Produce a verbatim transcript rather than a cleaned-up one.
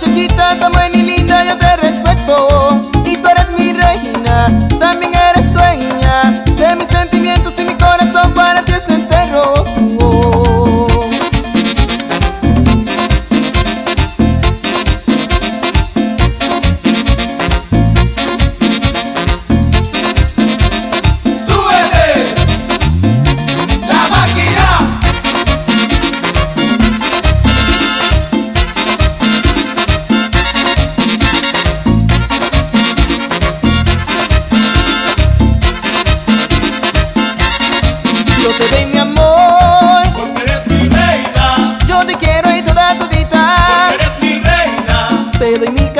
muchachita tan buena y linda, yo te respeto. Y tú eres mi reina, también eres dueña de mis sentimientos y mi corazón para ti es entero. Oh. ¡Súbete! ¡La máquina! Yo te doy mi amor, Porque eres mi reina, yo te quiero y toda tu vida. porque eres mi reina. Te doy mi